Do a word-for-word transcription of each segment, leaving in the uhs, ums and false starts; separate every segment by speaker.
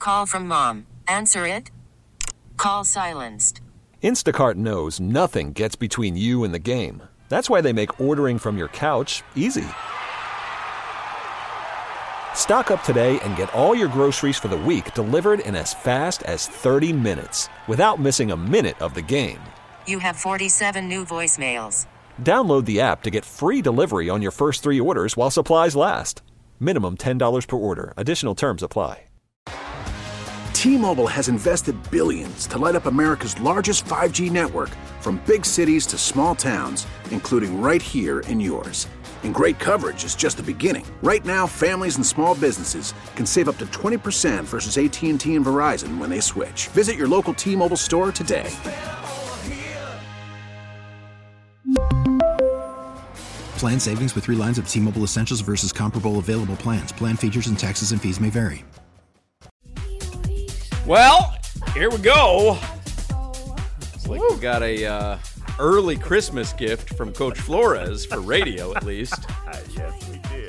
Speaker 1: Call from mom. Answer it. Call silenced.
Speaker 2: Instacart knows nothing gets between you and the game. That's why they make ordering from your couch easy. Stock up today and get all your groceries for the week delivered in as fast as thirty minutes without missing a minute of the game.
Speaker 1: You have forty-seven new voicemails.
Speaker 2: Download the app to get free delivery on your first three orders while supplies last. Minimum ten dollars per order. Additional terms apply.
Speaker 3: T-Mobile has invested billions to light up America's largest five G network, from big cities to small towns, including right here in yours. And great coverage is just the beginning. Right now, families and small businesses can save up to twenty percent versus A T and T and Verizon when they switch. Visit your local T-Mobile store today.
Speaker 4: Plan savings with three lines of T-Mobile Essentials versus comparable available plans. Plan features and taxes and fees may vary.
Speaker 5: Well, here we go. It's like we got a uh, early Christmas gift from Coach Flores for radio, at least.
Speaker 6: Yes, we did.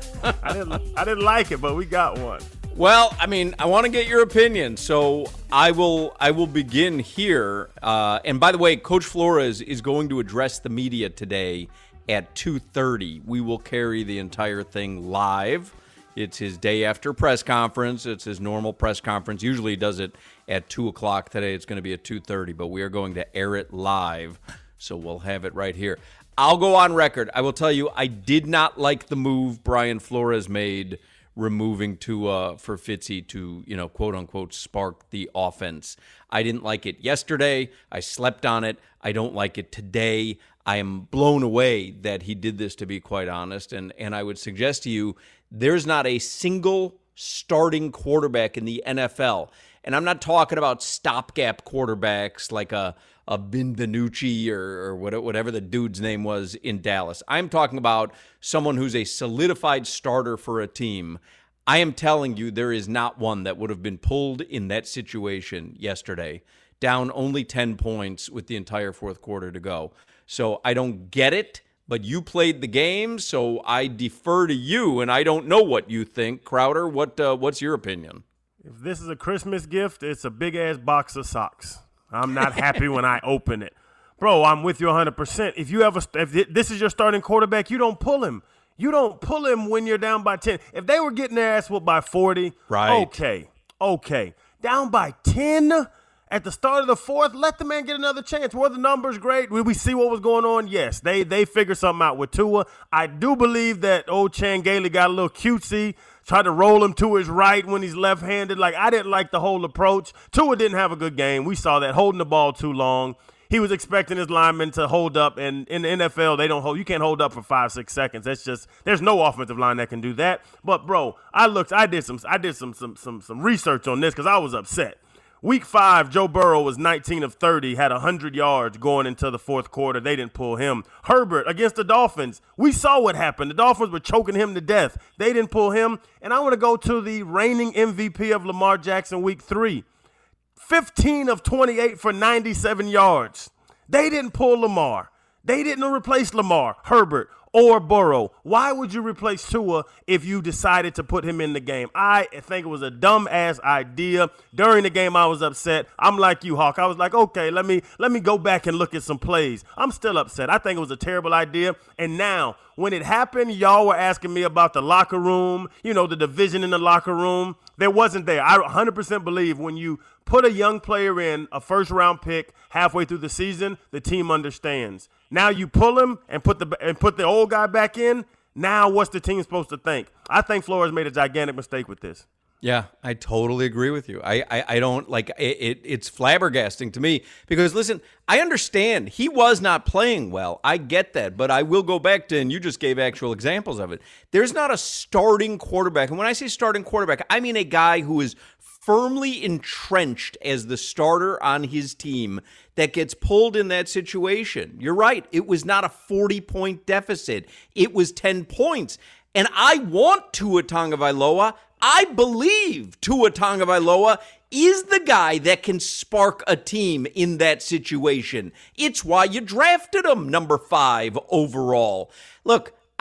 Speaker 6: I didn't. I didn't like it, but we got one.
Speaker 5: Well, I mean, I want to get your opinion, so I will. I will begin here. Uh, and by the way, Coach Flores is going to address the media today at two thirty. We will carry the entire thing live. It's his day after press conference. It's his normal press conference. Usually he does it at two o'clock. Today it's going to be at two thirty, but we are going to air it live, so we'll have it right here. I'll go on record. I will tell you, I did not like the move Brian Flores made, removing Tua for Fitzy to, you know, quote-unquote, spark the offense. I didn't like it yesterday. I slept on it. I don't like it today. I am blown away that he did this, to be quite honest, and, and I would suggest to you, there's not a single starting quarterback in the N F L. And I'm not talking about stopgap quarterbacks like a, a Benvenucci or, or whatever the dude's name was in Dallas. I'm talking about someone who's a solidified starter for a team. I am telling you, there is not one that would have been pulled in that situation yesterday, down only ten points with the entire fourth quarter to go. So I don't get it. But you played the game, so I defer to you, and I don't know what you think. Crowder, what uh, what's your opinion?
Speaker 6: If this is a Christmas gift, it's a big-ass box of socks. I'm not happy when I open it. Bro, I'm with you one hundred percent. If you ever, if this is your starting quarterback, you don't pull him. You don't pull him when you're down by ten. If they were getting their ass whooped by forty,
Speaker 5: right.
Speaker 6: okay, okay. Down by ten at the start of the fourth, let the man get another chance. Were the numbers great? Will we see what was going on? Yes, they they figured something out with Tua. I do believe that old Chan Gailey got a little cutesy, tried to roll him to his right when he's left-handed. Like, I didn't like the whole approach. Tua didn't have a good game. We saw that, holding the ball too long. He was expecting his linemen to hold up, and in the N F L, they don't hold. You can't hold up for five, six seconds. That's just, there's no offensive line that can do that. But bro, I looked, I did some, I did some, some, some, some research on this because I was upset. Week five, Joe Burrow was nineteen of thirty, had one hundred yards going into the fourth quarter. They didn't pull him. Herbert against the Dolphins, we saw what happened. The Dolphins were choking him to death. They didn't pull him. And I want to go to the reigning M V P of Lamar Jackson week three. fifteen of twenty-eight for ninety-seven yards. They didn't pull Lamar. They didn't replace Lamar, Herbert, or Burrow. Why would you replace Tua if you decided to put him in the game? I think it was a dumb-ass idea. During the game, I was upset. I'm like you, Hawk. I was like, okay, let me let me go back and look at some plays. I'm still upset. I think it was a terrible idea. And now, when it happened, y'all were asking me about the locker room, you know, the division in the locker room. There wasn't there. I one hundred percent believe when you put a young player in, a first-round pick, halfway through the season, the team understands. Now you pull him and put the and put the old guy back in. Now what's the team supposed to think? I think Flores made a gigantic mistake with this.
Speaker 5: Yeah, I totally agree with you. I, I, I don't like it, it. It's flabbergasting to me because, listen, I understand he was not playing well. I get that, but I will go back to, and you just gave actual examples of it. There's not a starting quarterback. And when I say starting quarterback, I mean a guy who is firmly entrenched as the starter on his team that gets pulled in that situation. You're right. It was not a forty-point deficit. It was ten points. And I want Tua Tagovailoa. I believe Tua Tagovailoa is the guy that can spark a team in that situation. It's why you drafted him number five overall. Look,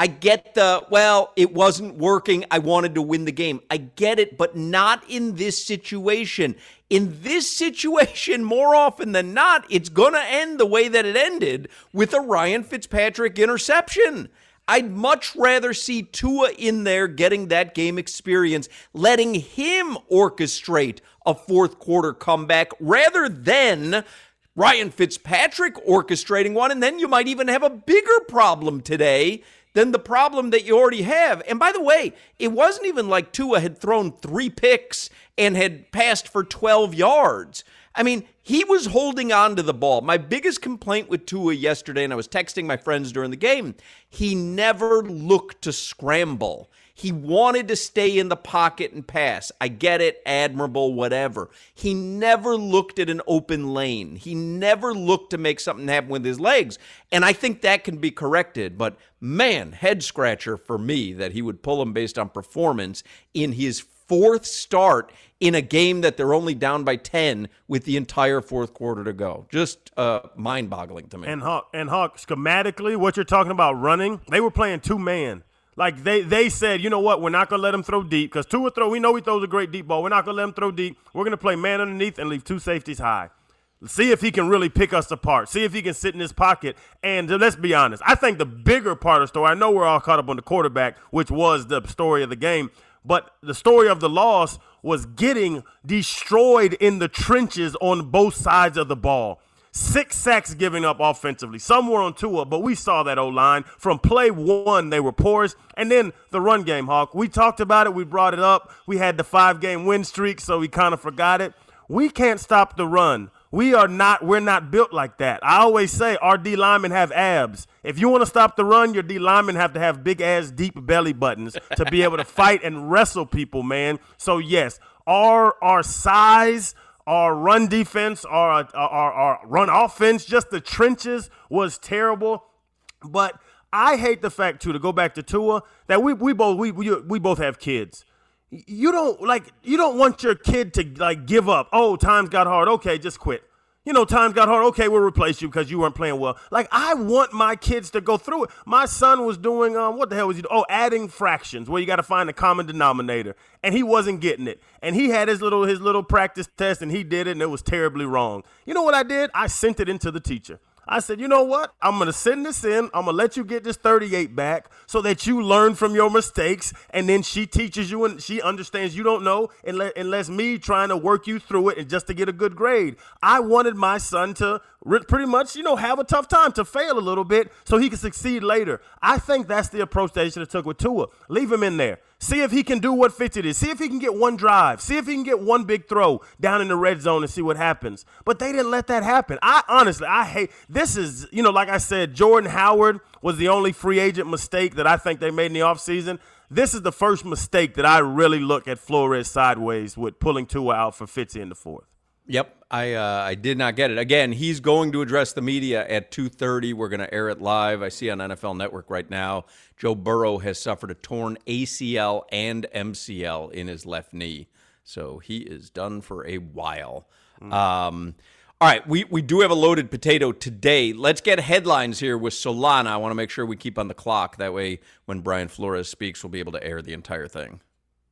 Speaker 5: I get the, well, it wasn't working. I wanted to win the game. I get it, but not in this situation. In this situation, more often than not, it's going to end the way that it ended with a Ryan Fitzpatrick interception. I'd much rather see Tua in there getting that game experience, letting him orchestrate a fourth quarter comeback rather than Ryan Fitzpatrick orchestrating one, and then you might even have a bigger problem today than the problem that you already have. And by the way, it wasn't even like Tua had thrown three picks and had passed for twelve yards. I mean, he was holding on to the ball. My biggest complaint with Tua yesterday, and I was texting my friends during the game, he never looked to scramble. He wanted to stay in the pocket and pass. I get it, admirable, whatever. He never looked at an open lane. He never looked to make something happen with his legs. And I think that can be corrected. But man, head scratcher for me that he would pull him based on performance in his fourth start in a game that they're only down by ten with the entire fourth quarter to go. Just uh, mind-boggling to me.
Speaker 6: And Hawk, and Hawk, schematically, what you're talking about running, they were playing two-man. Like, they, they said, you know what, we're not going to let him throw deep because Tua throw, we know he throws a great deep ball. We're not going to let him throw deep. We're going to play man underneath and leave two safeties high. See if he can really pick us apart. See if he can sit in his pocket. And let's be honest, I think the bigger part of the story, I know we're all caught up on the quarterback, which was the story of the game, but the story of the loss was getting destroyed in the trenches on both sides of the ball. Six sacks giving up offensively. Some were on Tua, but we saw that O-line. From play one, they were porous. And then the run game, Hawk. We talked about it. We brought it up. We had the five-game win streak, so we kind of forgot it. We can't stop the run. We are not, we're not built like that. I always say our D linemen have abs. If you want to stop the run, your D linemen have to have big-ass, deep belly buttons to be able to fight and wrestle people, man. So, yes, our, our size – our run defense, our, our, our run offense, just the trenches was terrible. But I hate the fact, too, to go back to Tua, that we we both we we, we both have kids. You don't like you don't want your kid to like give up. Oh, times got hard. Okay, just quit. You know, times got hard. Okay, we'll replace you because you weren't playing well. Like, I want my kids to go through it. My son was doing, um, what the hell was he doing? Oh, adding fractions where you got to find a common denominator. And he wasn't getting it. And he had his little his little practice test, and he did it, and it was terribly wrong. You know what I did? I sent it into the teacher. I said, you know what? I'm going to send this in. I'm going to let you get this thirty-eight back so that you learn from your mistakes. And then she teaches you and she understands you don't know unless, unless me trying to work you through it and just to get a good grade. I wanted my son to pretty much, you know, have a tough time, to fail a little bit so he can succeed later. I think that's the approach they should have took with Tua. Leave him in there. See if he can do what fits it is. See if he can get one drive. See if he can get one big throw down in the red zone and see what happens. But they didn't let that happen. I honestly, I hate, this is, you know, like I said, Jordan Howard was the only free agent mistake that I think they made in the offseason. This is the first mistake that I really look at Flores sideways with pulling Tua out for Fitzy in the fourth.
Speaker 5: Yep, I uh, I did not get it. Again, he's going to address the media at two thirty. We're going to air it live. I see on N F L Network right now, Joe Burrow has suffered a torn A C L and M C L in his left knee. So he is done for a while. Mm. Um, all right, we, we do have a loaded potato today. Let's get headlines here with Solana. I want to make sure we keep on the clock. That way, when Brian Flores speaks, we'll be able to air the entire thing.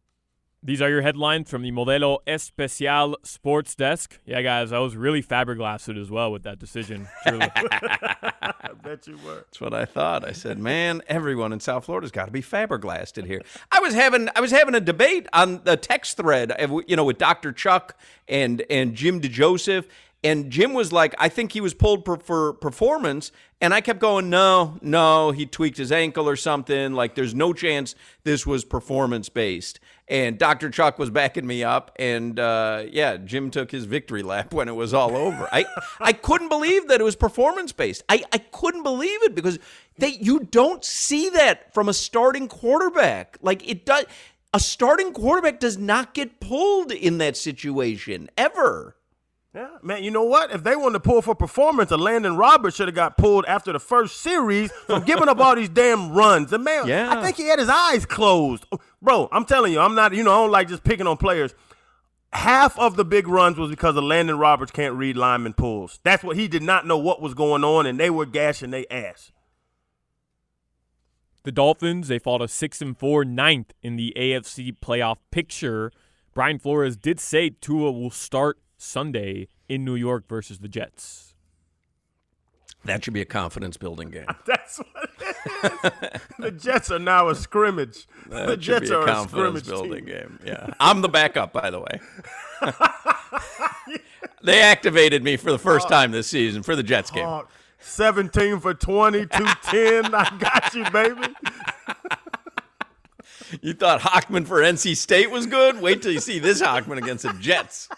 Speaker 7: These are your headlines from the Modelo Especial Sports Desk. Yeah, guys, I was really Faberglassed as well with that decision. Truly.
Speaker 6: I bet you were.
Speaker 5: That's what I thought. I said, man, everyone in South Florida's got to be Faberglassed here. I was having I was having a debate on the text thread, you know, with Doctor Chuck and and Jim DeJoseph. And Jim was like, I think he was pulled per, for performance. And I kept going, no, no, he tweaked his ankle or something. Like, there's no chance this was performance-based. And Doctor Chuck was backing me up. And, uh, yeah, Jim took his victory lap when it was all over. I, I couldn't believe that it was performance-based. I, I couldn't believe it because they, you don't see that from a starting quarterback. Like, it does. A starting quarterback does not get pulled in that situation, ever.
Speaker 6: Yeah, man, you know what? If they wanted to pull for performance, a Landon Roberts should have got pulled after the first series from giving up all these damn runs. The man, yeah. I think he had his eyes closed. Bro, I'm telling you, I'm not, you know, I don't like just picking on players. Half of the big runs was because of Landon Roberts can't read lineman pulls. That's what he did not know what was going on, and they were gashing their ass.
Speaker 7: The Dolphins, they fall to six and four, ninth in the A F C playoff picture. Brian Flores did say Tua will start Sunday in New York versus the Jets.
Speaker 5: That should be a confidence-building game.
Speaker 6: That's what it is. The Jets are now a scrimmage.
Speaker 5: That
Speaker 6: the
Speaker 5: should
Speaker 6: Jets
Speaker 5: be a
Speaker 6: are a scrimmage
Speaker 5: confidence-building
Speaker 6: team.
Speaker 5: game. Yeah, I'm the backup, by the way. They activated me for the first time this season for the Jets game.
Speaker 6: Hawk, seventeen for twenty, two ten. I got you, baby.
Speaker 5: You thought Hockman for N C State was good? Wait till you see this Hockman against the Jets.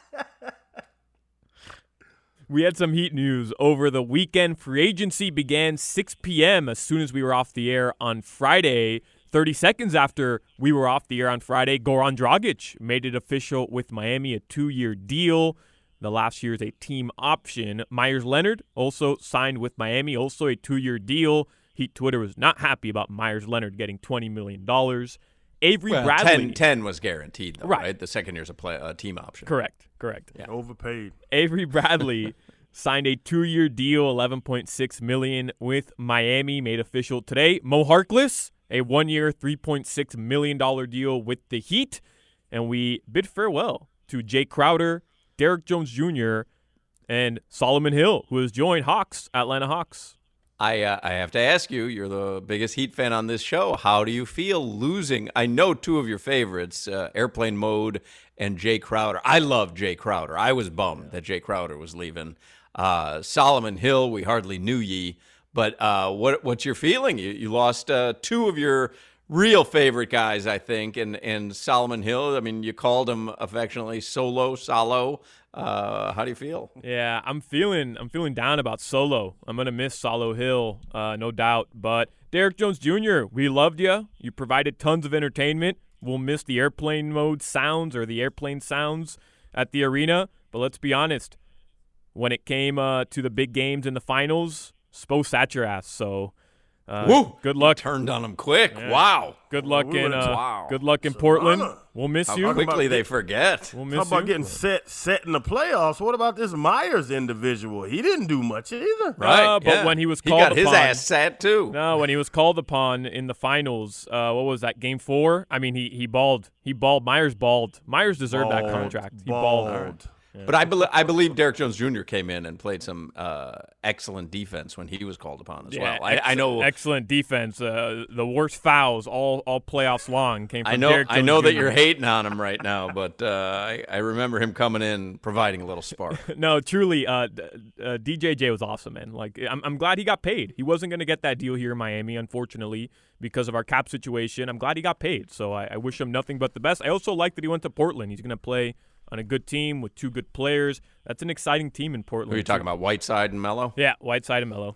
Speaker 7: We had some Heat news over the weekend. Free agency began six p.m. as soon as we were off the air on Friday. thirty seconds after we were off the air on Friday, Goran Dragic made it official with Miami, a two-year deal. The last year is a team option. Myers Leonard also signed with Miami, also a two-year deal. Heat Twitter was not happy about Myers Leonard getting twenty million dollars. Avery
Speaker 5: well,
Speaker 7: Bradley.
Speaker 5: ten, ten was guaranteed, though,
Speaker 7: right.
Speaker 5: right? The second year's a play, uh, team option.
Speaker 7: Correct, correct.
Speaker 5: Yeah.
Speaker 6: Overpaid.
Speaker 7: Avery Bradley signed a two-year deal, eleven point six million dollars with Miami, made official today. Mo Harkless, a one-year, three point six million dollars deal with the Heat. And we bid farewell to Jay Crowder, Derrick Jones Junior, and Solomon Hill, who has joined Hawks, Atlanta Hawks.
Speaker 5: I uh, I have to ask you, you're the biggest Heat fan on this show. How do you feel losing? I know two of your favorites, uh, Airplane Mode and Jay Crowder. I love Jay Crowder. I was bummed that Jay Crowder was leaving. Uh, Solomon Hill, we hardly knew ye. But uh, what what's your feeling? You, you lost uh, two of your real favorite guys, I think, and, and Solomon Hill. I mean, you called him affectionately Solo, Salo. Uh, how do you feel?
Speaker 7: Yeah, I'm feeling I'm feeling down about Solo. I'm gonna miss Solo Hill, uh, no doubt. But Derrick Jones Junior, we loved you. You provided tons of entertainment. We'll miss the airplane mode sounds or the airplane sounds at the arena. But let's be honest, when it came uh, to the big games in the finals, Spo sat your ass. So uh,
Speaker 5: Woo!
Speaker 7: good luck.
Speaker 5: You turned on him quick.
Speaker 7: Yeah.
Speaker 5: Wow.
Speaker 7: Good luck
Speaker 6: we
Speaker 7: in
Speaker 6: went-
Speaker 7: uh,
Speaker 5: wow.
Speaker 7: good luck in
Speaker 6: Savannah.
Speaker 7: Portland. We'll miss
Speaker 5: How
Speaker 7: you.
Speaker 5: quickly
Speaker 6: about
Speaker 5: they
Speaker 6: get-
Speaker 5: forget.
Speaker 7: We'll
Speaker 6: How
Speaker 7: miss
Speaker 6: about
Speaker 7: you.
Speaker 6: getting set set in the playoffs? What about this Myers individual? He didn't do much either.
Speaker 5: Right.
Speaker 7: Uh, but
Speaker 5: yeah.
Speaker 7: when he was
Speaker 5: he
Speaker 7: called
Speaker 5: got his
Speaker 7: upon-
Speaker 5: ass sat too.
Speaker 7: No, when he was called upon in the finals, uh, what was that, game four? I mean, he he balled. He balled. Myers balled. Myers deserved that
Speaker 6: Bald,
Speaker 7: contract. He
Speaker 6: bald.
Speaker 7: balled.
Speaker 5: But I, bel I believe Derrick Jones Junior came in and played some uh, excellent defense when he was called upon as
Speaker 7: Yeah,
Speaker 5: well. I,
Speaker 7: ex-
Speaker 5: I know.
Speaker 7: Excellent defense. Uh, the worst fouls all all playoffs long came from
Speaker 5: I know.
Speaker 7: Derrick
Speaker 5: I
Speaker 7: Jones
Speaker 5: know that
Speaker 7: Junior
Speaker 5: you're hating on him right now, but uh, I, I remember him coming in, providing a little spark.
Speaker 7: No, truly, uh, d- uh, D J J was awesome, man. Like, I'm, I'm glad he got paid. He wasn't going to get that deal here in Miami, unfortunately, because of our cap situation. I'm glad he got paid, so I, I wish him nothing but the best. I also like that he went to Portland. He's going to play on a good team with two good players. That's an exciting team in Portland.
Speaker 5: Who are you talking about, Whiteside and Melo?
Speaker 7: Yeah, Whiteside and Melo.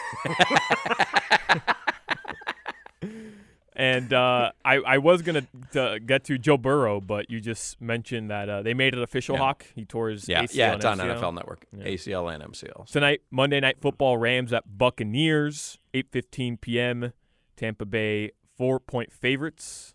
Speaker 7: Yeah. And uh, I, I was going to get to Joe Burrow, but you just mentioned that uh, they made it official,
Speaker 5: Yeah.
Speaker 7: Hawk. He tore his
Speaker 5: Yeah,
Speaker 7: A C L
Speaker 5: yeah,
Speaker 7: and
Speaker 5: it's on
Speaker 7: M C L.
Speaker 5: N F L Network, A C L and M C L.
Speaker 7: Tonight, Monday Night Football, Rams at Buccaneers, eight fifteen p.m. Tampa Bay, four-point favorites.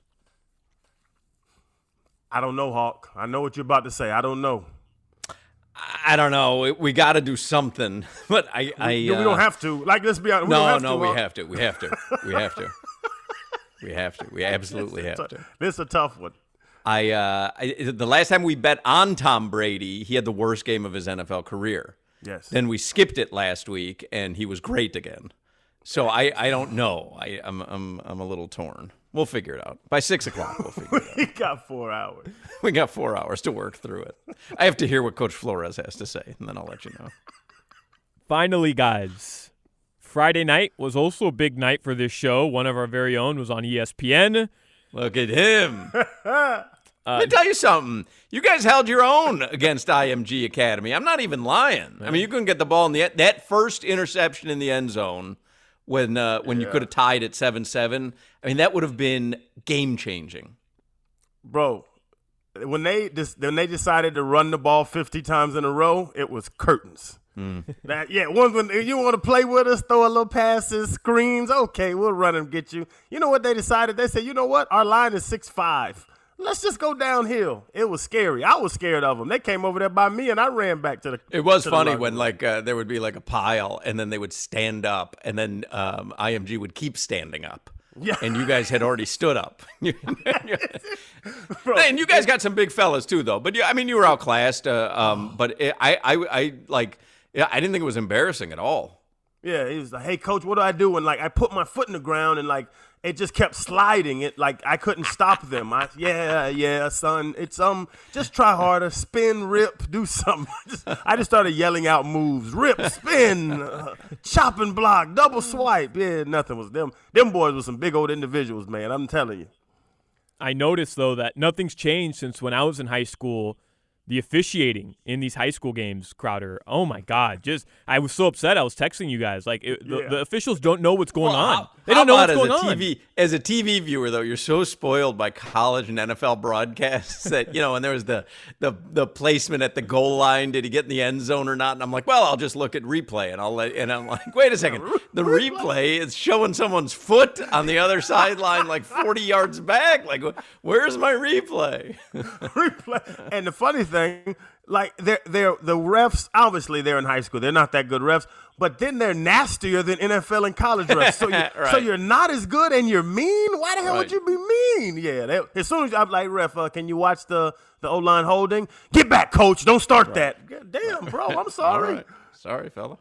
Speaker 6: I don't know, Hawk. I know what you're about to say. I don't know.
Speaker 5: I don't know. We, we got to do something, but I, I
Speaker 6: we, we
Speaker 5: uh,
Speaker 6: don't have to. Like, let's be honest. We
Speaker 5: no,
Speaker 6: don't have
Speaker 5: no,
Speaker 6: to,
Speaker 5: we
Speaker 6: Hawk.
Speaker 5: have to. We have to. We have to. We have to. We absolutely have to.
Speaker 6: This is a tough one.
Speaker 5: I, uh, I the last time we bet on Tom Brady, he had the worst game of his N F L career.
Speaker 6: Yes.
Speaker 5: Then we skipped it last week, and he was great again. So I, I don't know. I, I'm I'm I'm a little torn. We'll figure it out by six o'clock. We'll figure it out.
Speaker 6: We got four hours.
Speaker 5: We got four hours to work through it. I have to hear what Coach Flores has to say, and then I'll let you know.
Speaker 7: Finally, guys, Friday night was also a big night for this show. One of our very own was on E S P N.
Speaker 5: Look at him. Uh, Let me tell you something. You guys held your own against I M G Academy. I'm not even lying. I mean, you couldn't get the ball in the that first interception in the end zone when uh, when yeah. you could have tied at seven seven. I mean, that would have been game changing,
Speaker 6: bro. When they just when they decided to run the ball fifty times in a row, it was curtains. Mm. That yeah, one when you want to play with us, throw a little passes, screens. Okay, we'll run and get you. You know what they decided? They said, you know what? Our line is six five. Let's just go downhill. It was scary. I was scared of them. They came over there by me, and I ran back to the.
Speaker 5: It was
Speaker 6: to
Speaker 5: funny when like uh, there would be like a pile, and then they would stand up, and then um, I M G would keep standing up.
Speaker 6: Yeah.
Speaker 5: And you guys had already stood up. And you guys got some big fellas too, though. But, you, I mean, you were outclassed. Uh, um, but it, I, I, I, like, yeah, I didn't think it was embarrassing at all.
Speaker 6: Yeah, he was like, hey, coach, what do I do? And, like, I put my foot in the ground and, like, it just kept sliding. It like I couldn't stop them. I yeah, yeah, son. It's um just try harder, spin, rip, do something. I just, I just started yelling out moves. Rip, spin, uh, chop and block, double swipe. Yeah, nothing was them. Them boys were some big old individuals, man. I'm telling you.
Speaker 7: I noticed though that nothing's changed since when I was in high school. The officiating in these high school games, Crowder, oh, my God. Just I was so upset. I was texting you guys. Like, it, the,
Speaker 6: yeah.
Speaker 7: the officials don't know what's going
Speaker 5: well,
Speaker 7: on.
Speaker 5: How,
Speaker 7: they don't know what's going
Speaker 5: as a
Speaker 7: on.
Speaker 5: T V, as a T V viewer, though, you're so spoiled by college and N F L broadcasts that, you know, and there was the, the the placement at the goal line. Did he get in the end zone or not? And I'm like, well, I'll just look at replay. And I'll let, and I'm like, wait a second. The replay is showing someone's foot on the other sideline like forty yards back. Like, where's my replay?
Speaker 6: replay. And the funny thing, like they're they're the refs. Obviously, they're in high school. They're not that good refs, but then they're nastier than N F L and college refs. So, you,
Speaker 5: right.
Speaker 6: so you're not as good and you're mean. Why the hell
Speaker 5: Right.
Speaker 6: would you be mean? Yeah. They, as soon as I'm like, ref, uh, can you watch the the O line holding? Get back, coach. Don't start right. that. God damn, bro. I'm sorry.
Speaker 5: All right. Sorry, fella.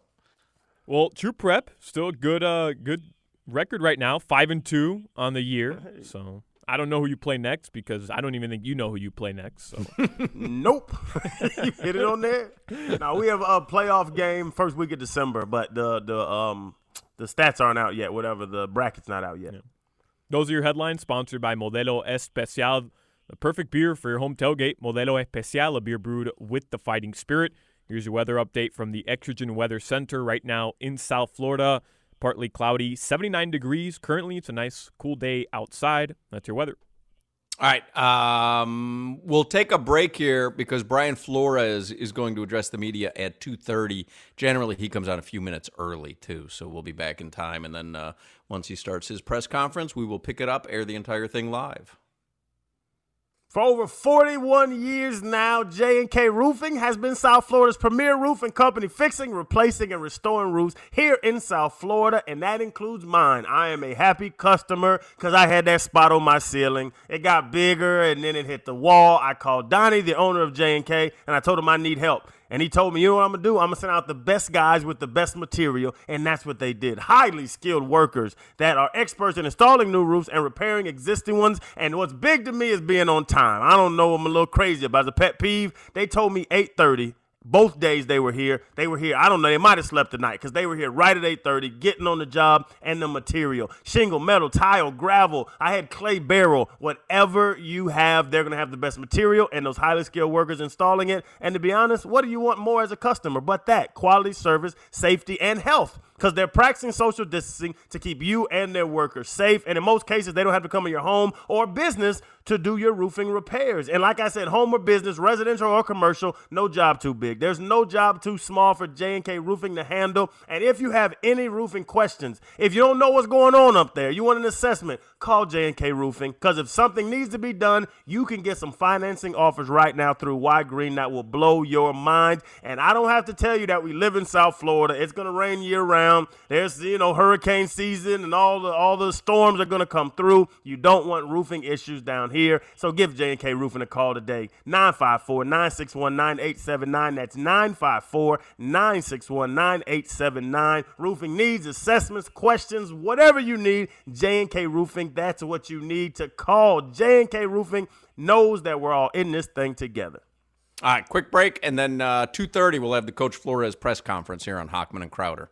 Speaker 7: Well, True Prep still a good uh good record right now, five and two on the year. So. I don't know who you play next because I don't even think you know who you play next. So.
Speaker 6: Nope. You hit it on there. Now we have a playoff game first week of December, but the the um the stats aren't out yet. Whatever, the bracket's not out yet.
Speaker 7: Yeah. Those are your headlines. Sponsored by Modelo Especial, the perfect beer for your home tailgate. Modelo Especial, a beer brewed with the fighting spirit. Here's your weather update from the Exergen Weather Center right now in South Florida. Partly cloudy, seventy-nine degrees. Currently, it's a nice, cool day outside. That's your weather.
Speaker 5: All right. Um, we'll take a break here because Brian Flores is going to address the media at two thirty. Generally, he comes on a few minutes early, too, so we'll be back in time. And then uh, once he starts his press conference, we will pick it up, air the entire thing live.
Speaker 6: For over forty-one years now, J and K Roofing has been South Florida's premier roofing company, fixing, replacing, and restoring roofs here in South Florida, and that includes mine. I am a happy customer because I had that spot on my ceiling. It got bigger, and then it hit the wall. I called Donnie, the owner of J and K, and I told him I need help. And he told me, you know what I'm going to do? I'm going to send out the best guys with the best material, and that's what they did. Highly skilled workers that are experts in installing new roofs and repairing existing ones. And what's big to me is being on time. I don't know, I'm a little crazy about the pet peeve. They told me eight thirty. Both days they were here. They were here. I don't know. They might have slept the night because they were here right at eight thirty, getting on the job and the material. Shingle, metal, tile, gravel. I had clay barrel. Whatever you have, they're going to have the best material and those highly skilled workers installing it. And to be honest, what do you want more as a customer but that? Quality service, safety, and health. Because they're practicing social distancing to keep you and their workers safe. And in most cases, they don't have to come in your home or business to do your roofing repairs. And like I said, home or business, residential or commercial, no job too big. There's no job too small for J and K Roofing to handle. And if you have any roofing questions, if you don't know what's going on up there, you want an assessment, call J and K Roofing. Because if something needs to be done, you can get some financing offers right now through Y Green that will blow your mind. And I don't have to tell you that we live in South Florida. It's going to rain year round. There's, you know, hurricane season and all the all the storms are going to come through. You don't want roofing issues down here. So give J and K Roofing a call today. nine five four, nine six one, nine eight seven nine. That's nine five four, nine six one, nine eight seven nine. Roofing needs, assessments, questions, whatever you need, J and K Roofing, that's what you need to call. J and K Roofing knows that we're all in this thing together.
Speaker 5: All right, quick break, and then uh, two thirty we'll have the Coach Flores press conference here on Hochman and Crowder.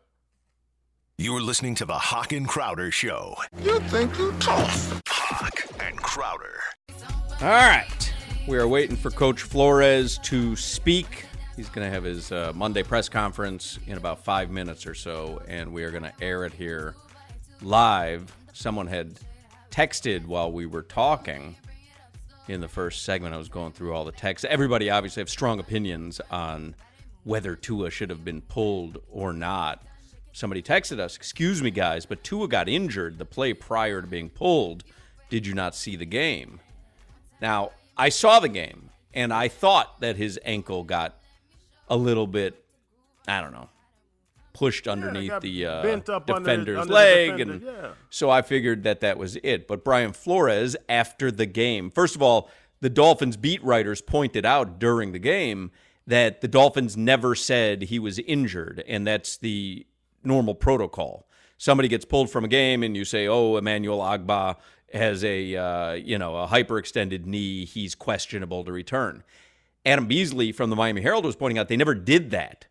Speaker 8: You're listening to the Hawk and Crowder Show.
Speaker 9: You think you're tough.
Speaker 8: Hawk and Crowder.
Speaker 5: All right. We are waiting for Coach Flores to speak. He's going to have his uh, Monday press conference in about five minutes or so, and we are going to air it here live. Someone had texted while we were talking in the first segment. I was going through all the texts. Everybody obviously have strong opinions on whether Tua should have been pulled or not. Somebody texted us, excuse me, guys, but Tua got injured the play prior to being pulled. Did you not see the game? Now, I saw the game, and I thought that his ankle got a little bit, I don't know, pushed underneath
Speaker 6: yeah,
Speaker 5: the uh,
Speaker 6: bent up
Speaker 5: defender's
Speaker 6: under, under
Speaker 5: leg.
Speaker 6: the defender,
Speaker 5: and
Speaker 6: yeah.
Speaker 5: So I figured that that was it. But Brian Flores, after the game, first of all, the Dolphins beat writers pointed out during the game that the Dolphins never said he was injured, and that's the normal protocol. Somebody gets pulled from a game and you say, oh, Emmanuel Ogbah has a uh, you know a hyperextended knee, he's questionable to return. Adam Beasley from the Miami Herald was pointing out they never did that.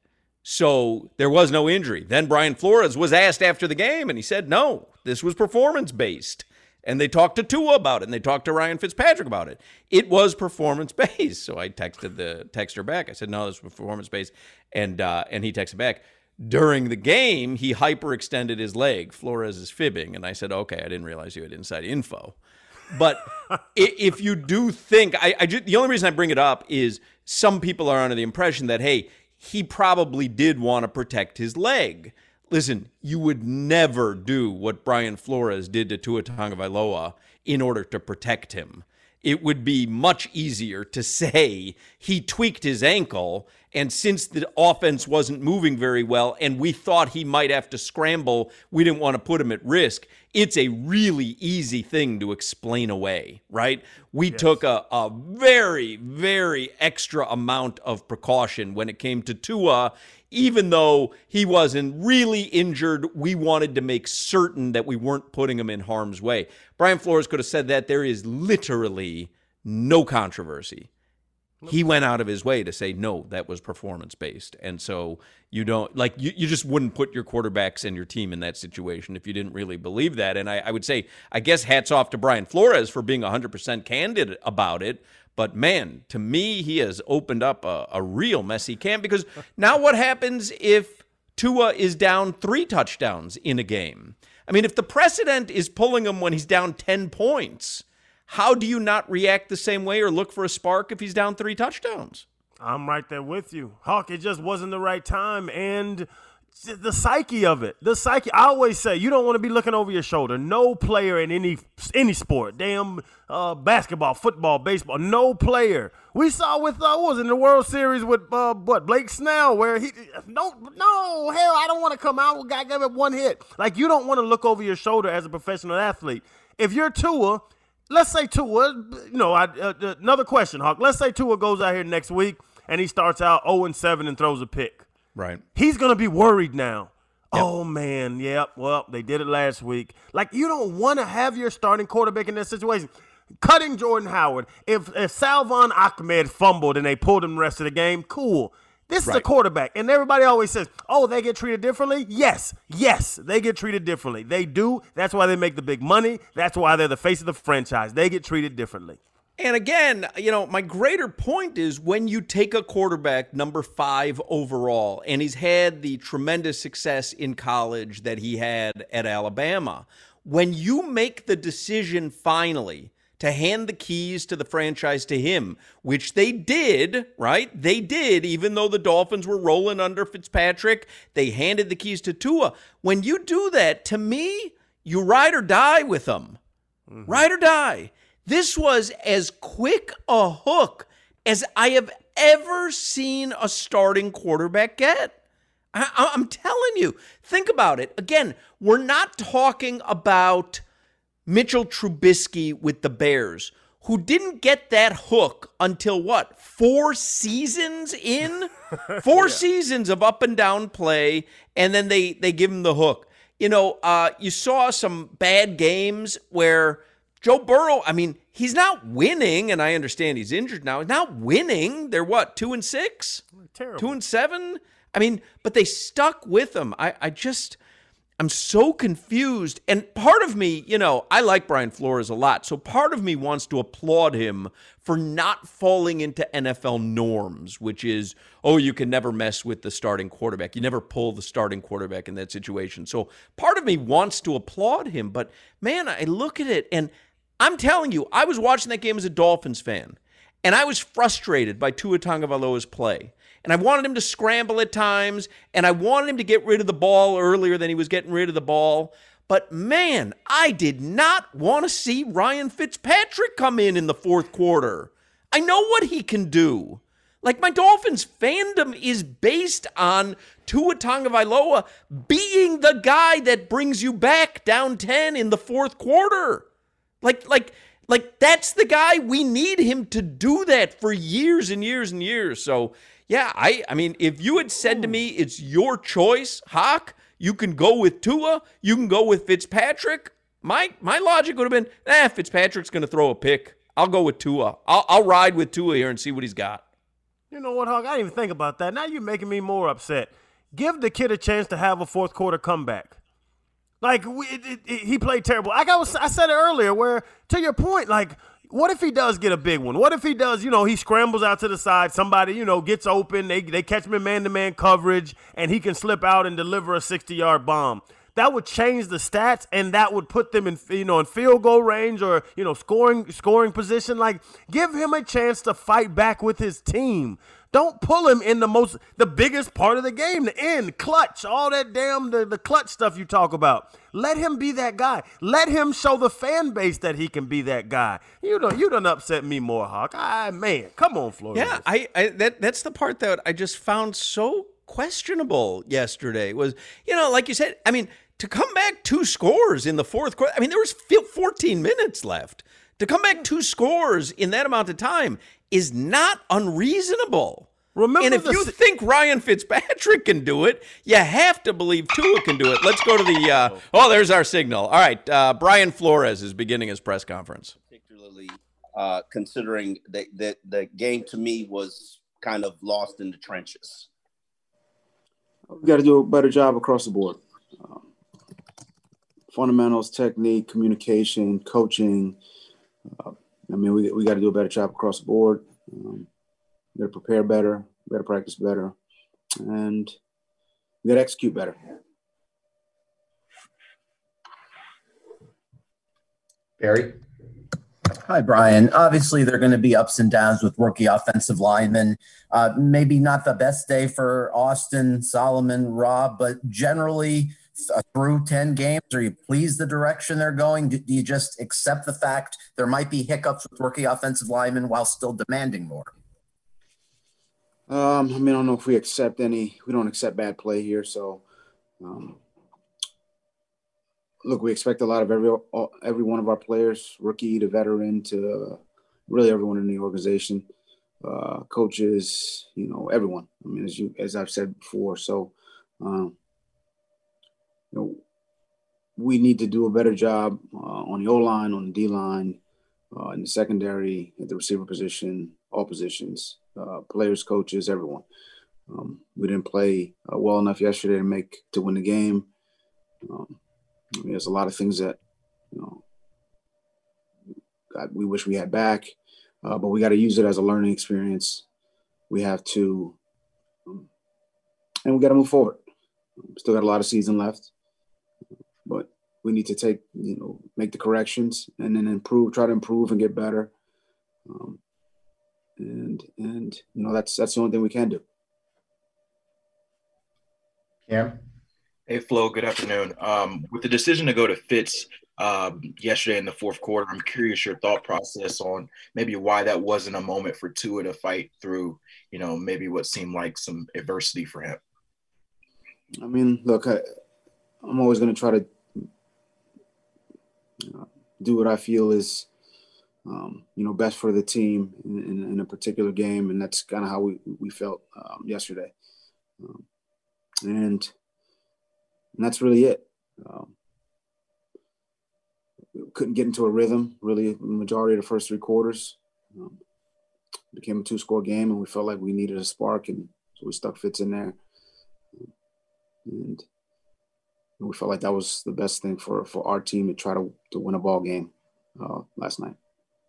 Speaker 5: So there was no injury. Then Brian Flores was asked after the game, and he said, no, this was performance-based. And they talked to Tua about it, and they talked to Ryan Fitzpatrick about it. It was performance-based. So I texted the texter back. I said, no, this was performance-based. And, uh, and he texted back. During the game, he hyperextended his leg. Flores is fibbing. And I said, okay, I didn't realize you had inside info. But if you do think, I, I just, the only reason I bring it up is some people are under the impression that, hey, he probably did want to protect his leg. Listen, you would never do what Brian Flores did to Tua Tagovailoa in order to protect him. It would be much easier to say he tweaked his ankle, and since the offense wasn't moving very well and we thought he might have to scramble, we didn't want to put him at risk. It's a really easy thing to explain away, right? We yes. took a, a very, very extra amount of precaution when it came to Tua. Even though he wasn't really injured, we wanted to make certain that we weren't putting him in harm's way. Brian Flores could have said that. There is literally no controversy. He went out of his way to say, no, that was performance-based. And so you don't, like, you, you just wouldn't put your quarterbacks and your team in that situation if you didn't really believe that. And I, I would say, I guess hats off to Brian Flores for being one hundred percent candid about it. But, man, to me, he has opened up a, a real messy can, because now what happens if Tua is down three touchdowns in a game? I mean, if the precedent is pulling him when he's down ten points, how do you not react the same way or look for a spark if he's down three touchdowns?
Speaker 6: I'm right there with you. Hawk, it just wasn't the right time. And the psyche of it, the psyche, I always say, you don't want to be looking over your shoulder. No player in any any sport, damn uh, basketball, football, baseball, no player. We saw with, uh, what was it, in the World Series with, uh, what, Blake Snell, where he, no, no, hell, I don't want to come out. Got give it one hit. Like, you don't want to look over your shoulder as a professional athlete. If you're Tua, let's say Tua, you know, I, uh, another question, Hawk. Let's say Tua goes out here next week and he starts out oh and seven and throws a pick.
Speaker 5: Right.
Speaker 6: He's going to be worried now. Yep. Oh, man, yep, well, they did it last week. Like, you don't want to have your starting quarterback in that situation. Cutting Jordan Howard. If, if Salvon Ahmed fumbled and they pulled him the rest of the game, cool. This is right. a quarterback. And everybody always says, oh, they get treated differently? Yes, yes, they get treated differently. They do. That's why they make the big money. That's why they're the face of the franchise. They get treated differently.
Speaker 5: And again, you know, my greater point is when you take a quarterback number five overall, and he's had the tremendous success in college that he had at Alabama, when you make the decision finally to hand the keys to the franchise to him, which they did, right? They did, even though the Dolphins were rolling under Fitzpatrick, they handed the keys to Tua. When you do that, to me, you ride or die with them. Mm-hmm. Ride or die. This was as quick a hook as I have ever seen a starting quarterback get. I, I'm telling you, think about it. Again, we're not talking about Mitchell Trubisky with the Bears, who didn't get that hook until what, four seasons in? Four yeah. seasons of up and down play, and then they, they give him the hook. You know, uh, you saw some bad games where Joe Burrow, I mean, he's not winning, and I understand he's injured now. He's not winning. They're what, two and six?
Speaker 6: Terrible.
Speaker 5: Two and seven? I mean, but they stuck with him. I, I just, I'm so confused. And part of me, you know, I like Brian Flores a lot, so part of me wants to applaud him for not falling into N F L norms, which is, oh, you can never mess with the starting quarterback. You never pull the starting quarterback in that situation. So part of me wants to applaud him, but man, I look at it and I'm telling you, I was watching that game as a Dolphins fan, and I was frustrated by Tua Tagovailoa's play. And I wanted him to scramble at times, and I wanted him to get rid of the ball earlier than he was getting rid of the ball. But, man, I did not want to see Ryan Fitzpatrick come in in the fourth quarter. I know what he can do. Like, my Dolphins fandom is based on Tua Tagovailoa being the guy that brings you back down ten in the fourth quarter. Like, like, like that's the guy. We need him to do that for years and years and years. So, yeah, I, I mean, if you had said to me, it's your choice, Hawk, you can go with Tua, you can go with Fitzpatrick, my my logic would have been, eh, Fitzpatrick's going to throw a pick. I'll go with Tua. I'll, I'll ride with Tua here and see what he's got.
Speaker 6: You know what, Hawk? I didn't even think about that. Now you're making me more upset. Give the kid a chance to have a fourth quarter comeback. Like, we, it, it, it, he played terrible. Like I, was, I said it earlier, where, to your point, like, what if he does get a big one? What if he does, you know, he scrambles out to the side, somebody, you know, gets open, they, they catch him in man-to-man coverage, and he can slip out and deliver a sixty-yard bomb. That would change the stats, and that would put them in, you know, in field goal range or, you know, scoring scoring position. Like, give him a chance to fight back with his team. Don't pull him in the most, the biggest part of the game, the end, clutch, all that damn, the, the clutch stuff you talk about. Let him be that guy. Let him show the fan base that he can be that guy. You done, you done upset me more, Hawk. Ah, man, come on, Flores.
Speaker 5: Yeah, I, I that that's the part that I just found so questionable yesterday was, you know, like you said, I mean, to come back two scores in the fourth quarter, I mean, there was fourteen minutes left. To come back two scores in that amount of time is not unreasonable.
Speaker 6: Remember
Speaker 5: and if
Speaker 6: the,
Speaker 5: you think Ryan Fitzpatrick can do it, you have to believe Tua can do it. Let's go to the uh, – oh, there's our signal. All right, uh, Brian Flores is beginning his press conference.
Speaker 10: Particularly uh, considering that, that the game to me was kind of lost in the trenches.
Speaker 11: We got to do a better job across the board. Um, fundamentals, technique, communication, coaching. Uh, I mean, we we got to do a better job across the board. Um, we got to prepare better, we got to practice better, and we got to execute better.
Speaker 12: Barry?
Speaker 13: Hi, Brian. Obviously, there are going to be ups and downs with rookie offensive linemen. Uh, maybe not the best day for Austin, Solomon, Rob, but generally – Uh, through ten games, are you pleased the direction they're going? Do, do you just accept the fact there might be hiccups with rookie offensive linemen while still demanding more?
Speaker 11: Um, I mean, I don't know if we accept any. We don't accept bad play here. So, um, look, we expect a lot of every every one of our players, rookie to veteran to uh, really everyone in the organization, uh, coaches, you know, everyone. I mean, as you as I've said before. So. Um, You know, we need to do a better job uh, on the O-line, on the D-line, uh, in the secondary, at the receiver position, all positions, uh, players, coaches, everyone. Um, we didn't play uh, well enough yesterday to make to win the game. Um, I mean, there's a lot of things that, you know, God, we wish we had back, uh, but we got to use it as a learning experience. We have to, um, and we got to move forward. Still got a lot of season left. But we need to take, you know, make the corrections and then improve, try to improve and get better. Um, and, and you know, that's that's the only thing we can do.
Speaker 12: Cam?
Speaker 14: Hey, Flo, good afternoon. Um, with the decision to go to Fitz um, yesterday in the fourth quarter, I'm curious your thought process on maybe why that wasn't a moment for Tua to fight through, you know, maybe what seemed like some adversity for him.
Speaker 11: I mean, look, I, I'm always going to try to uh, do what I feel is, um, you know, best for the team in, in, in a particular game, and that's kind of how we we felt um, yesterday, um, and and that's really it. Um, we couldn't get into a rhythm really the majority of the first three quarters. Um, it became a two-score game, and we felt like we needed a spark, and so we stuck Fitz in there. And we felt like that was the best thing for, for our team to try to, to win a ball game uh, last night.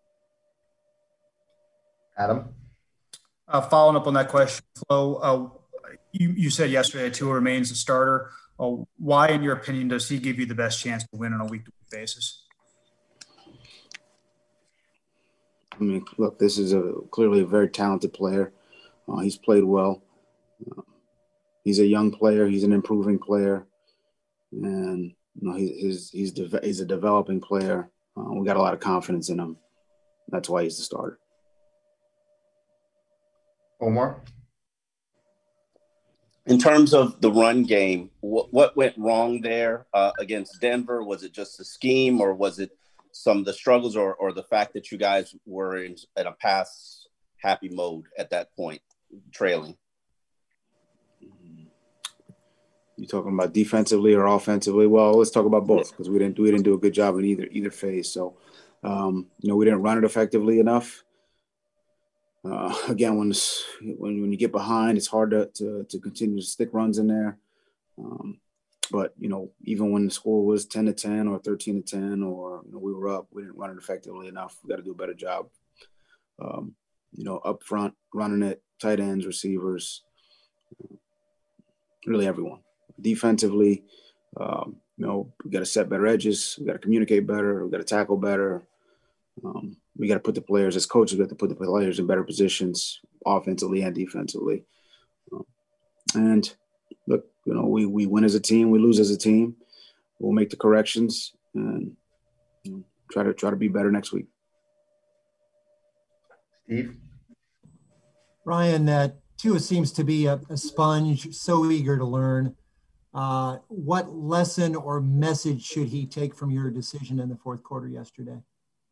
Speaker 12: Adam?
Speaker 15: Uh, following up on that question, Flo, uh, you, you said yesterday Tua remains a starter. Uh, why, in your opinion, does he give you the best chance to win on a week-to-week basis?
Speaker 11: I mean, look, this is a clearly a very talented player. Uh, he's played well. Uh, He's a young player. He's an improving player, and you know he, he's he's de- he's a developing player. Uh, we got a lot of confidence in him. That's why he's the starter.
Speaker 12: Omar?
Speaker 10: In terms of the run game, what, what went wrong there uh, against Denver? Was it just the scheme, or was it some of the struggles, or, or the fact that you guys were in, in a pass happy mode at that point, trailing?
Speaker 11: You talking about defensively or offensively? Well, let's talk about both, because we didn't we didn't do a good job in either either phase. So, um, you know, we didn't run it effectively enough. Uh, again, when, this, when when you get behind, it's hard to, to to continue to stick runs in there. Um, but you know, even when the score was ten to ten or thirteen to ten, or you know, we were up, we didn't run it effectively enough. We got to do a better job. Um, you know, up front, running it, tight ends, receivers, really everyone. Defensively, um, you know, we got to set better edges. We got to communicate better. We got to tackle better. Um, we got to put the players, as coaches, we have to put the players in better positions, offensively and defensively. Um, and look, you know, we we win as a team, we lose as a team. We'll make the corrections and you know, try to try to be better next week.
Speaker 12: Steve?
Speaker 16: Ryan, uh, Tua seems to be a, a sponge, so eager to learn. Uh, what lesson or message should he take from your decision in the fourth quarter yesterday?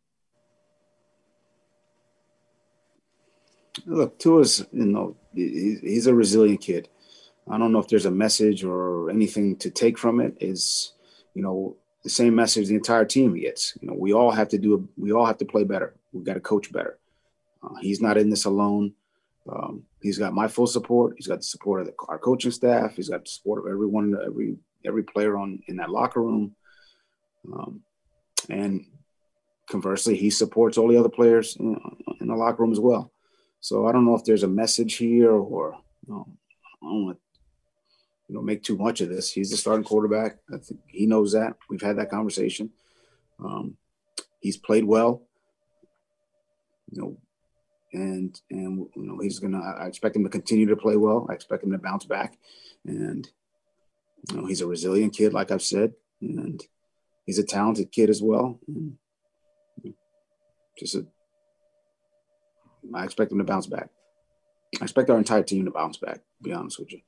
Speaker 11: Look, Tua's, you know, he's a resilient kid. I don't know if there's a message or anything to take from it. Is, you know, the same message the entire team gets. You know, we all have to do, we all have to play better. We've got to coach better. Uh, he's not in this alone. Um, he's got my full support. He's got the support of the, our coaching staff. He's got the support of everyone, every every player on in that locker room. Um, and conversely, he supports all the other players in, in the locker room as well. So I don't know if there's a message here, or you know, I don't want to you know make too much of this. He's the starting quarterback. I think he knows that. We've had that conversation. Um, he's played well. You know. And, and you know, he's going to – I expect him to continue to play well. I expect him to bounce back. And, you know, he's a resilient kid, like I've said. And he's a talented kid as well. And, you know, just a – I expect him to bounce back. I expect our entire team to bounce back, to be honest with you.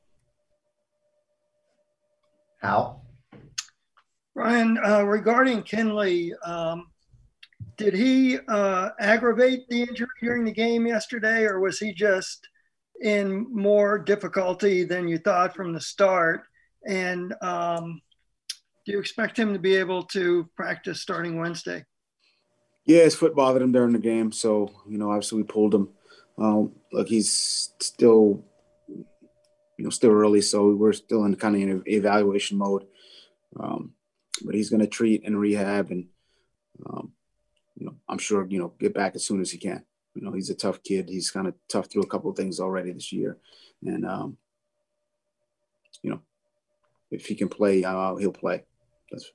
Speaker 12: Hal?
Speaker 17: Ryan, uh, regarding Kinley, um, did he uh, aggravate the injury during the game yesterday, or was he just in more difficulty than you thought from the start? And um, do you expect him to be able to practice starting Wednesday?
Speaker 11: Yeah, his foot bothered him during the game. So, you know, obviously we pulled him. Um, look, he's still, you know, still early. So we're still in kind of an evaluation mode. Um, but he's going to treat and rehab and, um, you know, I'm sure, you know, get back as soon as he can. You know, he's a tough kid. He's kind of tough through a couple of things already this year. And, um, you know, if he can play, uh, he'll play. That's...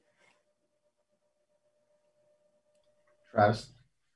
Speaker 12: Travis?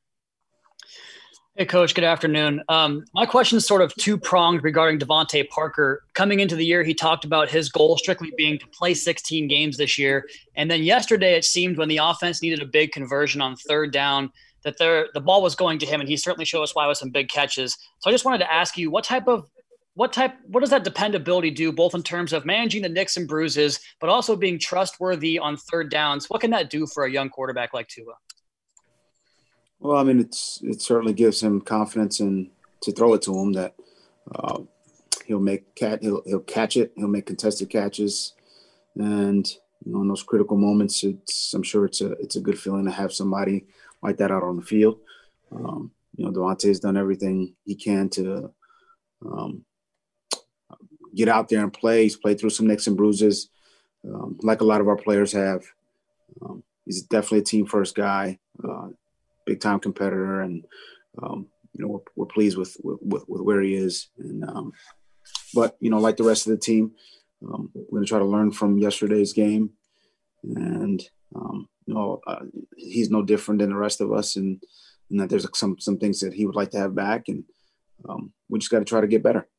Speaker 18: Hey, Coach. Good afternoon. Um, my question is sort of two-pronged regarding Devontae Parker. Coming into the year, he talked about his goal strictly being to play sixteen games this year. And then yesterday, it seemed when the offense needed a big conversion on third down, that there, the ball was going to him, and he certainly showed us why with some big catches. So I just wanted to ask you, what type of what type what does that dependability do, both in terms of managing the nicks and bruises, but also being trustworthy on third downs? What can that do for a young quarterback like Tua?
Speaker 11: Well, I mean, it's it certainly gives him confidence and to throw it to him that uh, he'll make cat he'll he'll catch it, he'll make contested catches, and you know in those critical moments, it's I'm sure it's a it's a good feeling to have somebody like that out on the field. Um, you know, Devontae's done everything he can to um, get out there and play. He's played through some nicks and bruises, um, like a lot of our players have. Um, he's definitely a team first guy. Uh, big time competitor, and um, you know we're, we're pleased with, with with where he is. And um, but you know, like the rest of the team, um, we're going to try to learn from yesterday's game, and um, you know uh, he's no different than the rest of us, and, and that there's some some things that he would like to have back, and um, we just got to try to get better.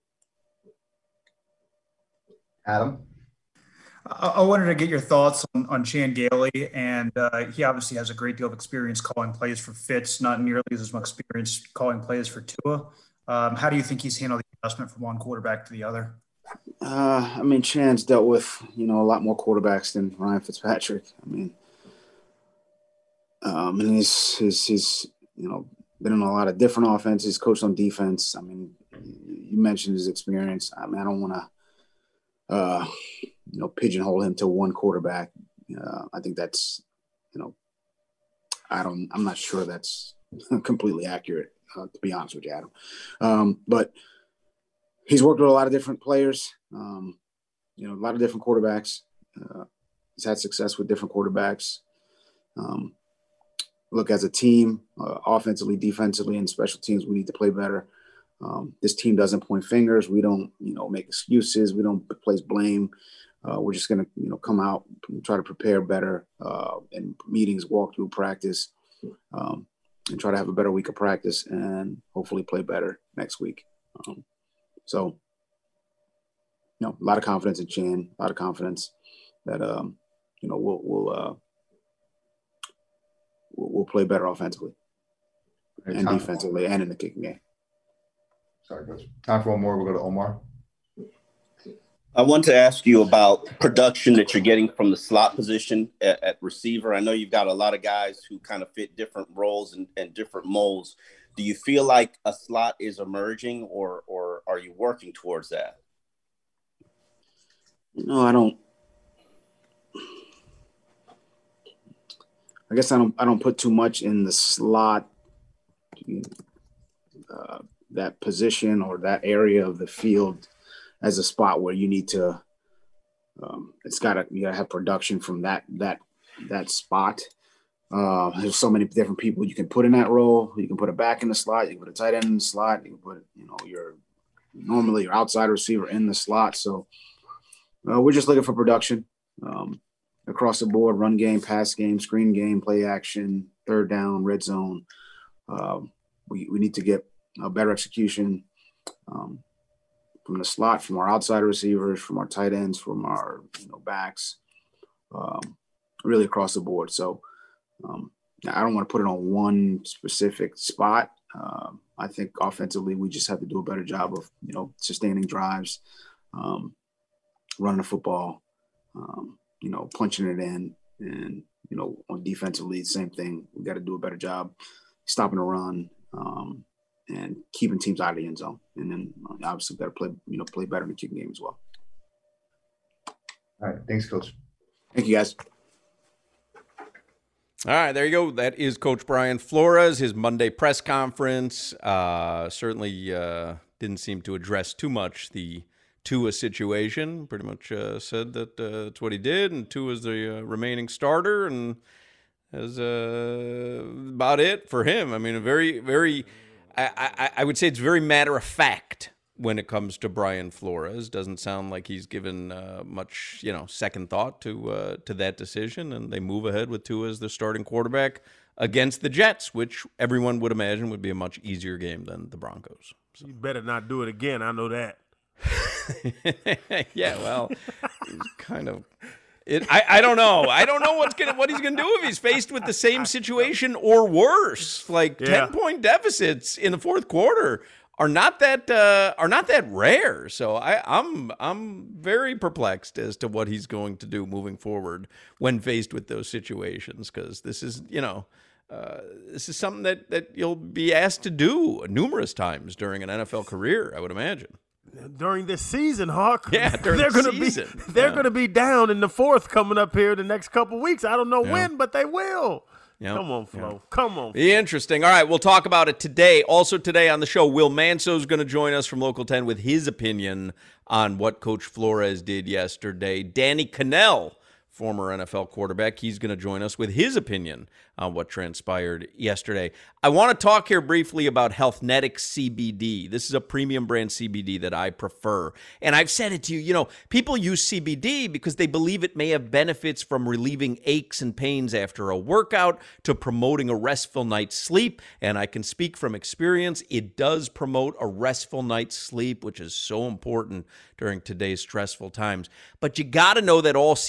Speaker 12: Adam?
Speaker 15: I wanted to get your thoughts on, on Chan Gailey, and uh, he obviously has a great deal of experience calling plays for Fitz, not nearly as much experience calling plays for Tua. Um, how do you think he's handled the adjustment from one quarterback to the other?
Speaker 11: Uh, I mean, Chan's dealt with, you know, a lot more quarterbacks than Ryan Fitzpatrick. I mean, um, and he's, he's, he's, you know, been in a lot of different offenses, coached on defense. I mean, you mentioned his experience. I mean, I don't want to, uh, you know, pigeonhole him to one quarterback. Uh, I think that's, you know, I don't, I'm not sure that's completely accurate, uh, to be honest with you, Adam. Um, but he's worked with a lot of different players, um, you know, a lot of different quarterbacks. Uh, he's had success with different quarterbacks. Um, look, as a team, uh, offensively, defensively, and special teams, we need to play better. Um, this team doesn't point fingers. We don't, you know, make excuses. We don't place blame. Uh, we're just going to, you know, come out and try to prepare better uh, in meetings, walk through practice, um, and try to have a better week of practice and hopefully play better next week. Um, so, you know, a lot of confidence in Chan, a lot of confidence that, um, you know, we'll, we'll, uh, we'll, we'll play better offensively
Speaker 12: Hey,
Speaker 11: and
Speaker 12: time-
Speaker 11: defensively and in the kicking game.
Speaker 12: Sorry, Coach. Time for one more. We'll go to Omar.
Speaker 10: I want to ask you about production that you're getting from the slot position at, at receiver. I know you've got a lot of guys who kind of fit different roles and, and different molds. Do you feel like a slot is emerging, or or are you working towards that?
Speaker 11: No, I don't. I guess I don't. I don't put too much in the slot, uh, that position or that area of the field as a spot where you need to. Um, it's got to you got to have production from that that that spot. Uh, there's so many different people you can put in that role. You can put a back in the slot. You can put a tight end in the slot. You can put, you know, your normally your outside receiver in the slot. So uh, we're just looking for production um, across the board: run game, pass game, screen game, play action, third down, red zone. Um, we we need to get a better execution um, from the slot, from our outside receivers, from our tight ends, from our you know backs, um, really across the board. So. Um, I don't want to put it on one specific spot. Um, I think offensively, we just have to do a better job of, you know, sustaining drives, um, running the football, um, you know, punching it in. And, you know, on defensively, same thing. We got to do a better job stopping the run um, and keeping teams out of the end zone. And then obviously got to play, you know, play better in the kicking game as well.
Speaker 12: All right. Thanks, Coach.
Speaker 11: Thank you, guys.
Speaker 5: All right, there you go. That is Coach Brian Flores, his Monday press conference. Uh, certainly uh, didn't seem to address too much the Tua situation. Pretty much uh, said that uh, that's what he did, and Tua's the uh, remaining starter, and is uh, about it for him. I mean, a very, very, I, I, I would say it's very matter of fact when it comes to Brian Flores. Doesn't sound like he's given uh, much, you know, second thought to uh, to that decision, and they move ahead with Tua as the starting quarterback against the Jets, which everyone would imagine would be a much easier game than the Broncos.
Speaker 6: So. You better not do it again. I know that.
Speaker 5: Yeah, well, he's kind of. It, I, I don't know. I don't know what's gonna what he's gonna do if he's faced with the same situation or worse, like yeah. ten point deficits in the fourth quarter. Are not that uh, are not that rare, so I, I'm I'm very perplexed as to what he's going to do moving forward when faced with those situations. Because this is, you know, uh, this is something that, that you'll be asked to do numerous times during an N F L career, I would imagine.
Speaker 6: During this season, Hawk.
Speaker 5: Yeah, during
Speaker 6: they're
Speaker 5: the
Speaker 6: gonna
Speaker 5: season.
Speaker 6: Be, they're
Speaker 5: yeah.
Speaker 6: going to be down in the fourth coming up here the next couple weeks. I don't know
Speaker 5: yeah.
Speaker 6: when, but they will.
Speaker 5: Yep.
Speaker 6: Come on, Flo.
Speaker 5: Yep.
Speaker 6: Come on. Flo.
Speaker 5: Interesting. All right, we'll talk about it today. Also today on the show, Will Manso is going to join us from Local ten with his opinion on what Coach Flores did yesterday. Danny Kanell, former N F L quarterback, he's going to join us with his opinion on what transpired yesterday. I want to talk here briefly about Healthnetics C B D. This is a premium brand C B D that I prefer. And I've said it to you, you know, people use C B D because they believe it may have benefits from relieving aches and pains after a workout to promoting a restful night's sleep. And I can speak from experience, it does promote a restful night's sleep, which is so important during today's stressful times. But you got to know that all C B D comes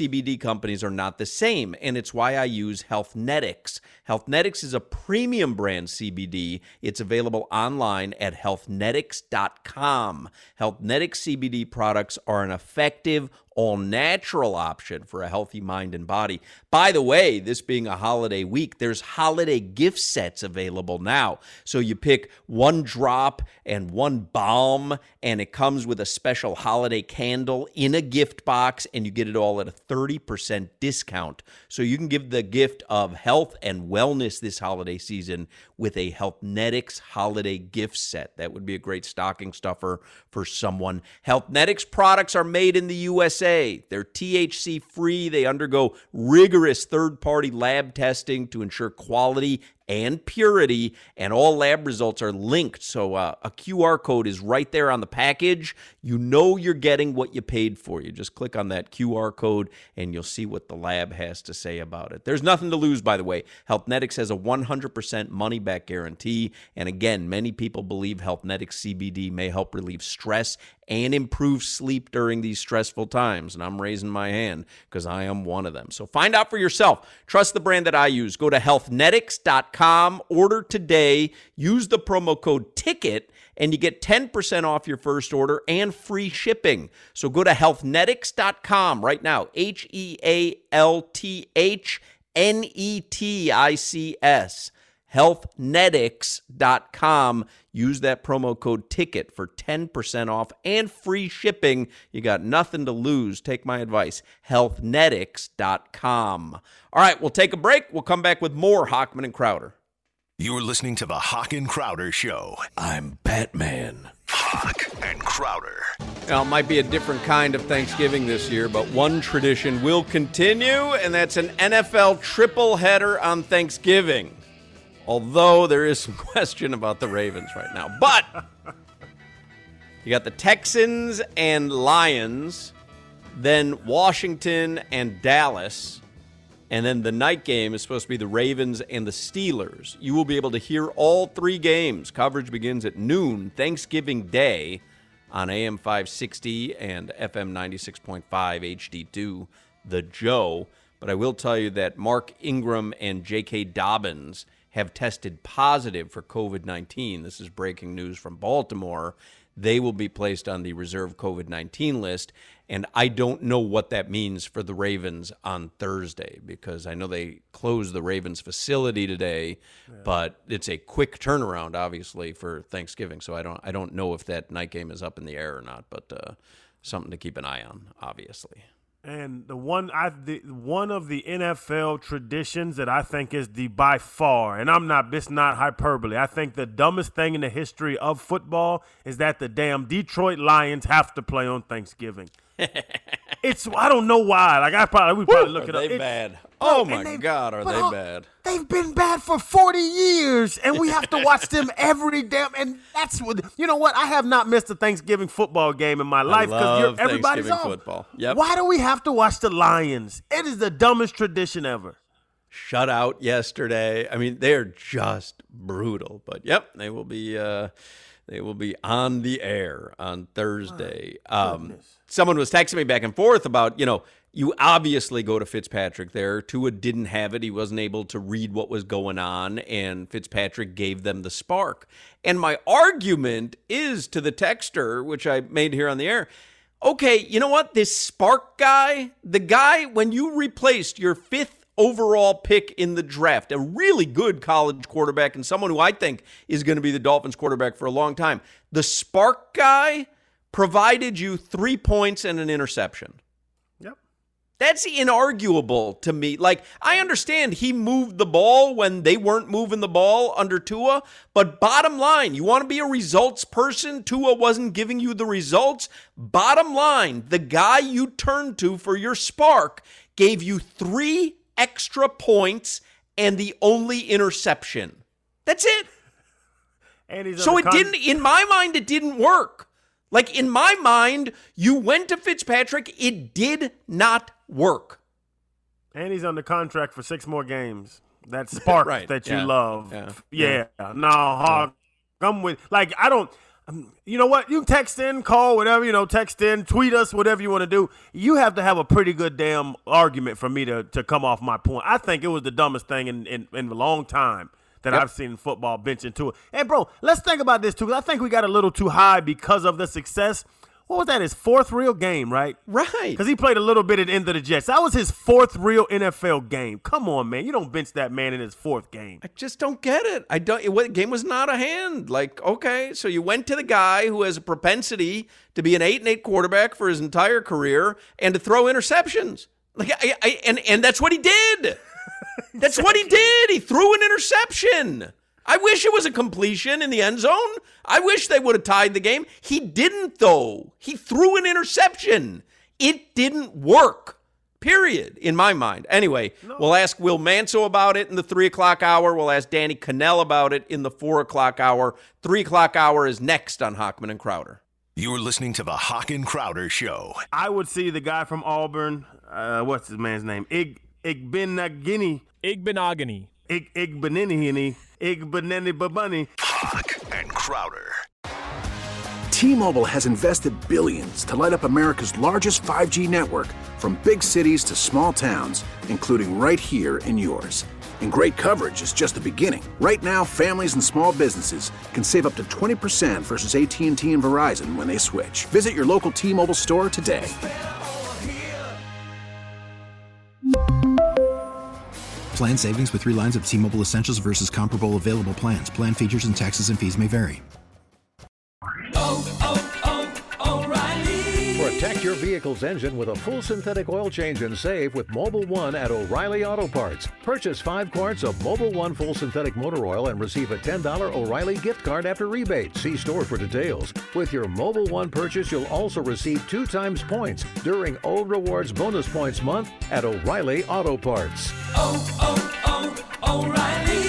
Speaker 5: companies are not the same, and it's why I use Healthnetics. Healthnetics is a premium brand C B D. It's available online at healthnetics dot com. Healthnetics C B D products are an effective, all-natural option for a healthy mind and body. By the way, this being a holiday week, there's holiday gift sets available now. So you pick one drop and one balm, and it comes with a special holiday candle in a gift box, and you get it all at a thirty percent discount. So you can give the gift of health and wellness this holiday season with a Healthnetics holiday gift set. That would be a great stocking stuffer for someone. Healthnetics products are made in the U S A. They're T H C free. They undergo rigorous third-party lab testing to ensure quality and purity, and all lab results are linked. So uh, a Q R code is right there on the package. You know you're getting what you paid for. You just click on that Q R code, and you'll see what the lab has to say about it. There's nothing to lose, by the way. Healthnetics has a one hundred percent money-back guarantee, and again, many people believe Healthnetics C B D may help relieve stress and improve sleep during these stressful times. And I'm raising my hand because I am one of them. So find out for yourself. Trust the brand that I use. Go to healthnetics dot com, order today, use the promo code TICKET, and you get ten percent off your first order and free shipping. So go to healthnetics dot com right now, H E A L T H N E T I C S. healthnetics dot com. Use that promo code TICKET for ten percent off and free shipping. You got nothing to lose. Take my advice. healthnetics dot com. All right, we'll take a break. We'll come back with more Hochman and Crowder.
Speaker 8: You're listening to the Hawk and Crowder Show.
Speaker 5: I'm Batman.
Speaker 8: Hawk and Crowder.
Speaker 5: Now, it might be a different kind of Thanksgiving this year, but one tradition will continue, and that's an N F L triple header on Thanksgiving. Although there is some question about the Ravens right now. But you got the Texans and Lions, then Washington and Dallas, and then the night game is supposed to be the Ravens and the Steelers. You will be able to hear all three games. Coverage begins at noon, Thanksgiving Day, on A M five sixty and F M ninety-six point five H D two, The Joe. But I will tell you that Mark Ingram and J K. Dobbins have tested positive for covid nineteen. This is breaking news from Baltimore. They will be placed on the reserve covid nineteen list, and I don't know what that means for the Ravens on Thursday, because I know they closed the Ravens facility today, yeah. but it's a quick turnaround, obviously, for Thanksgiving, so I don't I don't know if that night game is up in the air or not, but uh, something to keep an eye on, obviously.
Speaker 6: And the one I the one of the N F L traditions that I think is the by far, and I'm not this not hyperbole, I think the dumbest thing in the history of football is that the damn Detroit Lions have to play on Thanksgiving. It's I don't know why. Like I probably we probably look
Speaker 5: are
Speaker 6: it up.
Speaker 5: They
Speaker 6: it's,
Speaker 5: bad. Oh my God, are they bad?
Speaker 6: They've been bad for forty years, and we have to watch them every damn. And that's what you know. What I have not missed a Thanksgiving football game in my life because everybody's off.
Speaker 5: Football. Yep.
Speaker 6: Why do we have to watch the Lions? It is the dumbest tradition ever.
Speaker 5: Shut out yesterday. I mean, they're just brutal. But yep, they will be. Uh, They will be on the air on Thursday. Um, someone was texting me back and forth about, you know, you obviously go to Fitzpatrick there. Tua didn't have it. He wasn't able to read what was going on, and Fitzpatrick gave them the spark. And my argument is to the texter, which I made here on the air, okay, you know what? This spark guy, the guy, when you replaced your fifth overall pick in the draft, a really good college quarterback and someone who I think is going to be the Dolphins quarterback for a long time. The spark guy provided you three points and an interception.
Speaker 6: Yep.
Speaker 5: That's inarguable to me. Like, I understand he moved the ball when they weren't moving the ball under Tua, but bottom line, you want to be a results person? Tua wasn't giving you the results. Bottom line, the guy you turned to for your spark gave you three extra points and the only interception. That's it.
Speaker 6: And he's
Speaker 5: so it
Speaker 6: con-
Speaker 5: didn't, in my mind, it didn't work. Like, in my mind, you went to Fitzpatrick, it did not work.
Speaker 6: And he's under contract for six more games. That spark
Speaker 5: right.
Speaker 6: that you
Speaker 5: yeah.
Speaker 6: love.
Speaker 5: Yeah.
Speaker 6: yeah. yeah. No, Hawk, I'm with, like, I don't, You know what? You text in, call, whatever, you know, text in, tweet us, whatever you want to do. You have to have a pretty good damn argument for me to, to come off my point. I think it was the dumbest thing in, in, in a long time that yep. I've seen in football benching to it. And, bro, let's think about this, too, because I think we got a little too high because of the success. What was that, his fourth real game, right?
Speaker 5: Right.
Speaker 6: Because he played a little bit at the end of the Jets. That was his fourth real N F L game. Come on, man. You don't bench that man in his fourth game.
Speaker 5: I just don't get it. I don't. The game was not a hand. Like, okay, so you went to the guy who has a propensity to be an eight and eight quarterback for his entire career and to throw interceptions. Like, I, I and and that's what he did. That's what he did. He threw an interception. I wish it was a completion in the end zone. I wish they would have tied the game. He didn't, though. He threw an interception. It didn't work, period, in my mind. Anyway, no. We'll ask Will Manso about it in the three o'clock hour. We'll ask Danny Cannell about it in the four o'clock hour. three o'clock hour is next on Hochman and Crowder.
Speaker 8: You're listening to the Hoch and Crowder Show.
Speaker 6: I would see the guy from Auburn, uh, what's his man's name? Ig Igbenogany.
Speaker 7: Igbenogany.
Speaker 6: Ig Igbenogany. Igbenogany Babunny.
Speaker 8: Hoch and Crowder.
Speaker 3: T-Mobile has invested billions to light up America's largest five G network, from big cities to small towns, including right here in yours. And great coverage is just the beginning. Right now, families and small businesses can save up to twenty percent versus A T and T and Verizon when they switch. Visit your local T-Mobile store today.
Speaker 4: Plan savings with three lines of T-Mobile Essentials versus comparable available plans. Plan features and taxes and fees may vary.
Speaker 19: Oh, oh, oh, O'Reilly. Protect your vehicle's engine with a full synthetic oil change and save with Mobil one at O'Reilly Auto Parts. Purchase five quarts of Mobil one full synthetic motor oil and receive a ten dollars O'Reilly gift card after rebate. See store for details. With your Mobil one purchase, you'll also receive two times points during O Rewards Bonus Points Month at O'Reilly Auto Parts.
Speaker 20: Oh, oh, oh, O'Reilly